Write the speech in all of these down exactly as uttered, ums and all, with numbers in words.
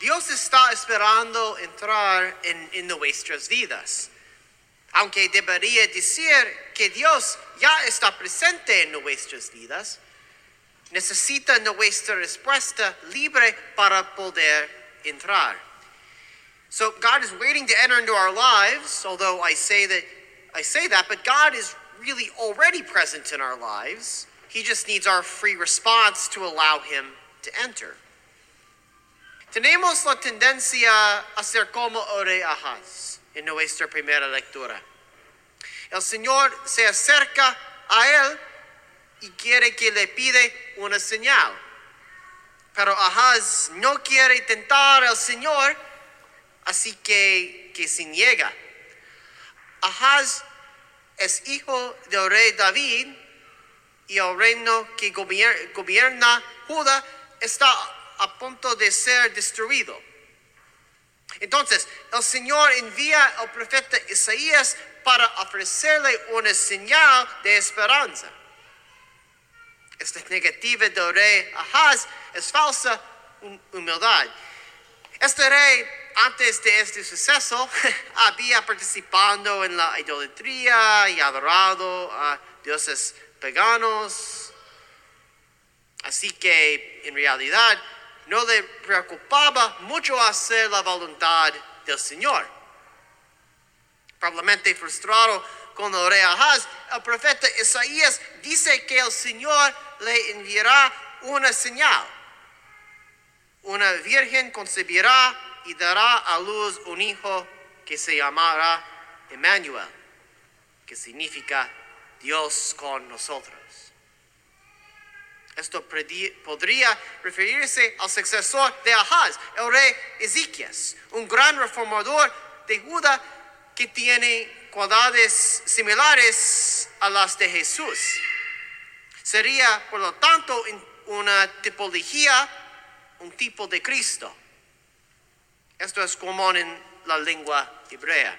Dios está esperando entrar en, en nuestras vidas. Aunque debería decir que Dios ya está presente en nuestras vidas, necesita nuestra respuesta libre para poder entrar. So God is waiting to enter into our lives, although I say that I say that, but God is really already present in our lives. He just needs our free response to allow him to enter. Tenemos la tendencia a ser como oré Ahaz en nuestra primera lectura. El Señor se acerca a él y quiere que le pide una señal. Pero Ahaz no quiere tentar al Señor, así que, que se niega. Ahaz es hijo del rey David y el reino que gobier- gobierna Judá está a punto de ser destruido. Entonces, el Señor envía al profeta Isaías para ofrecerle una señal de esperanza. Esta negativa del rey Ahaz es falsa humildad. Este rey, antes de este suceso, había participado en la idolatría y adorado a dioses paganos. Así que, en realidad, no le preocupaba mucho hacer la voluntad del Señor. Probablemente frustrado con el rey Ahaz, el profeta Isaías dice que el Señor le enviará una señal. Una virgen concebirá y dará a luz un hijo que se llamará Emmanuel, que significa Dios con nosotros. Esto podría referirse al sucesor de Ahaz, el rey Ezequías, un gran reformador de Judá que tiene cualidades similares a las de Jesús. Sería, por lo tanto, una tipología, un tipo de Cristo. Esto es común en la lengua hebrea.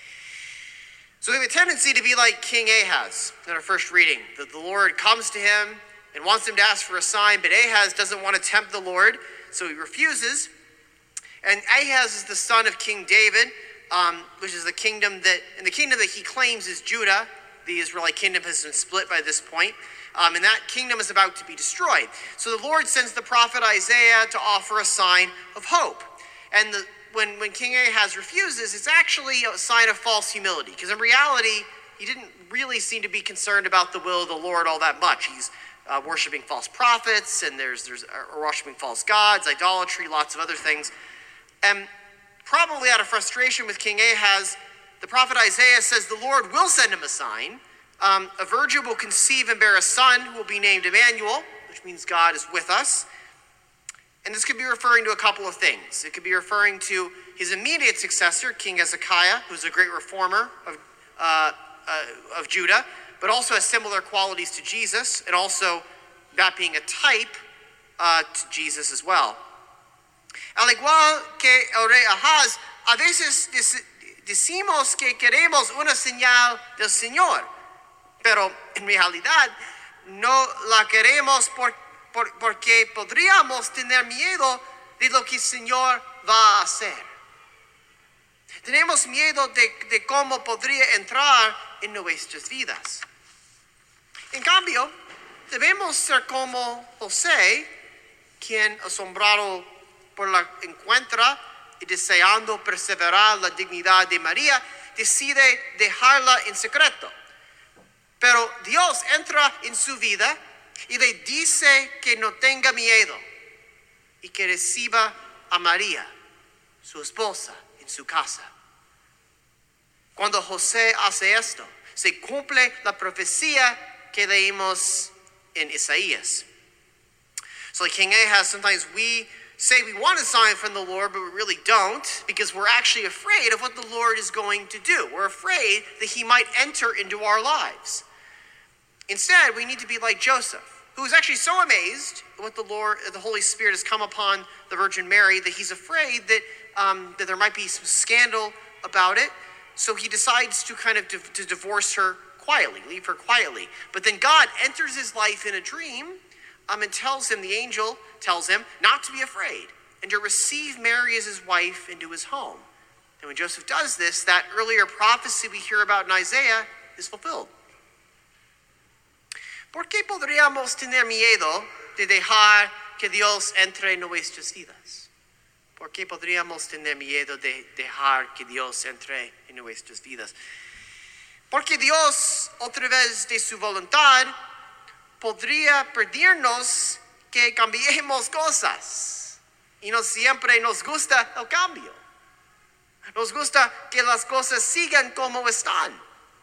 So we have a tendency to be like King Ahaz in our first reading, that the Lord comes to him and wants him to ask for a sign, but Ahaz doesn't want to tempt the Lord, so he refuses. And Ahaz is the son of King David, um, which is the kingdom that, and the kingdom that he claims is Judah. The Israelite kingdom has been split by this point, um, and that kingdom is about to be destroyed. So the Lord sends the prophet Isaiah to offer a sign of hope. And the, when, when King Ahaz refuses, it's actually a sign of false humility, because in reality, he didn't really seem to be concerned about the will of the Lord all that much. He's Uh, worshiping false prophets, and there's there's uh, worshiping false gods, idolatry, lots of other things. And probably out of frustration with King Ahaz, the prophet Isaiah says the Lord will send him a sign. Um, a virgin will conceive and bear a son who will be named Emmanuel, which means God is with us. And this could be referring to a couple of things. It could be referring to his immediate successor, King Hezekiah, who's a great reformer of uh, uh, of Judah, but also has similar qualities to Jesus, and also that being a type uh, to Jesus as well. Al igual que el rey Ahaz, a veces decimos que queremos una señal del Señor, pero en realidad no la queremos por, por, porque podríamos tener miedo de lo que el Señor va a hacer. Tenemos miedo de, de cómo podría entrar en nuestras vidas. En cambio, debemos ser como José, quien, asombrado por la encuentra y deseando perseverar la dignidad de María, decide dejarla en secreto. Pero Dios entra en su vida y le dice que no tenga miedo y que reciba a María, su esposa, en su casa. Cuando José hace esto, se cumple la profecía que leímos in Isaías. So like King Ahaz, sometimes we say we want a sign from the Lord, but we really don't, because we're actually afraid of what the Lord is going to do. We're afraid that he might enter into our lives. Instead, we need to be like Joseph, who is actually so amazed at what the Lord, the Holy Spirit has come upon the Virgin Mary, that he's afraid that um, that there might be some scandal about it. So he decides to kind of di- to divorce her quietly, leave her quietly. But then God enters his life in a dream um, and tells him, the angel tells him not to be afraid, and to receive Mary as his wife into his home. And when Joseph does this, that earlier prophecy we hear about in Isaiah is fulfilled. ¿Por qué podríamos tener miedo de dejar que Dios entre en nuestras vidas? ¿Por qué podríamos tener miedo de dejar que Dios entre en nuestras vidas? Porque Dios, a través de su voluntad, podría pedirnos que cambiemos cosas. Y no siempre nos gusta el cambio. Nos gusta que las cosas sigan como están.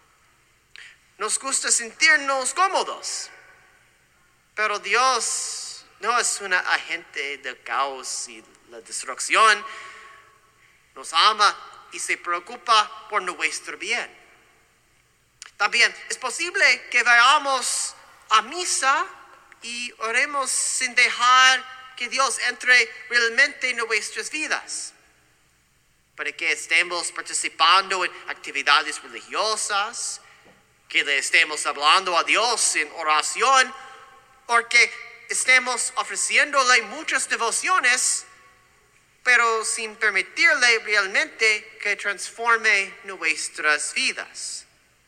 Nos gusta sentirnos cómodos. Pero Dios no es un agente del caos y la destrucción. Nos ama y se preocupa por nuestro bien. También es posible que vayamos a misa y oremos sin dejar que Dios entre realmente en nuestras vidas. Para que estemos participando en actividades religiosas, que le estemos hablando a Dios en oración, o que estemos ofreciéndole muchas devociones, pero sin permitirle realmente que transforme nuestras vidas.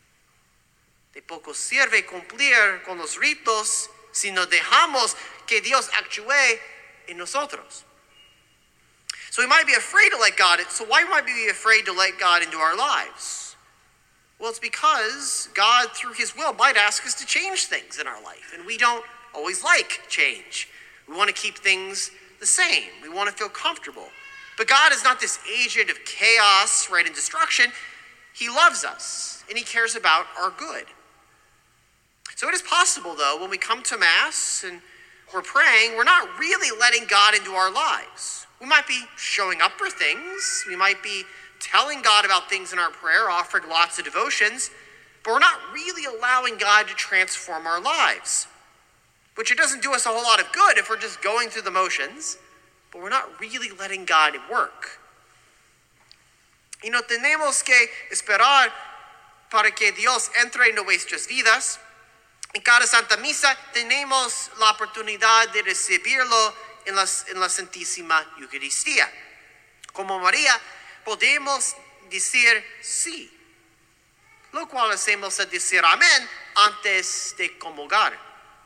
De poco sirve cumplir con los ritos si no dejamos que Dios actúe en nosotros. So we might be afraid to let God in. So why might we be afraid to let God into our lives? Well, it's because God, through his will, might ask us to change things in our life. And we don't always like change. We want to keep things the same. We want to feel comfortable. But God is not this agent of chaos, right, and destruction. He loves us, and he cares about our good. So it is possible, though, when we come to Mass and we're praying, we're not really letting God into our lives. We might be showing up for things. We might be telling God about things in our prayer, offering lots of devotions, but we're not really allowing God to transform our lives, which it doesn't do us a whole lot of good if we're just going through the motions, but we're not really letting God work. Y no tenemos que esperar para que Dios entre en nuestras vidas. En cada Santa Misa tenemos la oportunidad de recibirlo en la, en la Santísima Eucaristía. Como María, podemos decir sí, lo cual hacemos a decir amén antes de comulgar.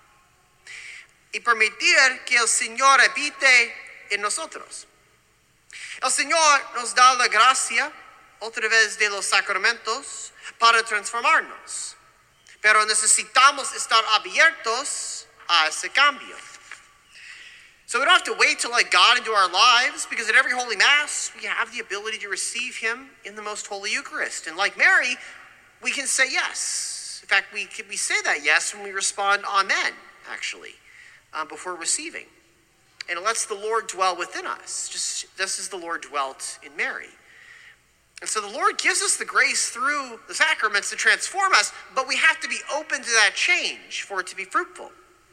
Y permitir que el Señor habite en nosotros. El Señor nos da la gracia a través de los sacramentos para transformarnos. Pero necesitamos estar abiertos a ese cambio. So we don't have to wait to let God into our lives, because at every Holy Mass, we have the ability to receive him in the Most Holy Eucharist. And like Mary, we can say yes. In fact, we, can, we say that yes when we respond amen, actually, um, before receiving. And it lets the Lord dwell within us, just, just as the Lord dwelt in Mary. And so the Lord gives us the grace through the sacraments to transform us, but we have to be open to that change for it to be fruitful.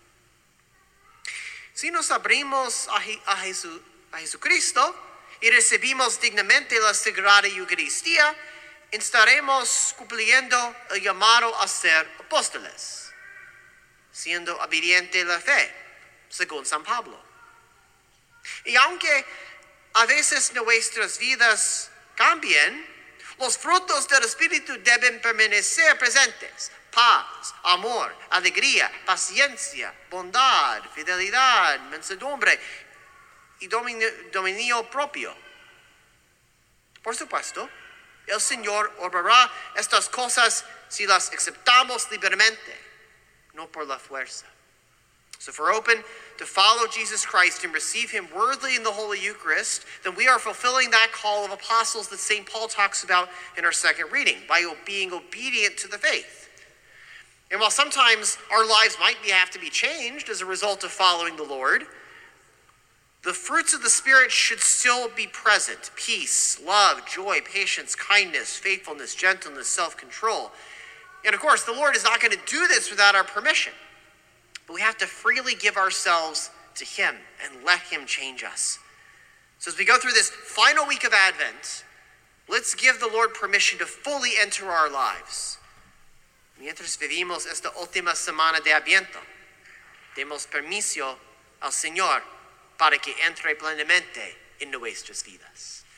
Si nos abrimos a, a, Jesu, a Jesucristo y recibimos dignamente la Sagrada Eucaristía, estaremos cumpliendo el llamado a ser apóstoles, siendo obediente la fe, según San Pablo. Y aunque a veces nuestras vidas cambien, los frutos del Espíritu deben permanecer presentes. Paz, amor, alegría, paciencia, bondad, fidelidad, mansedumbre y dominio, dominio propio. Por supuesto, el Señor obrará estas cosas si las aceptamos libremente, no por la fuerza. So if we're open to follow Jesus Christ and receive him worthily in the Holy Eucharist, then we are fulfilling that call of apostles that Saint Paul talks about in our second reading, by being obedient to the faith. And while sometimes our lives might be, have to be changed as a result of following the Lord, the fruits of the Spirit should still be present. Peace, love, joy, patience, kindness, faithfulness, gentleness, self-control. And of course, the Lord is not going to do this without our permission. But we have to freely give ourselves to him and let him change us. So as we go through this final week of Advent, let's give the Lord permission to fully enter our lives. Mientras vivimos esta última semana de Adviento, demos permiso al Señor para que entre plenamente en nuestras vidas.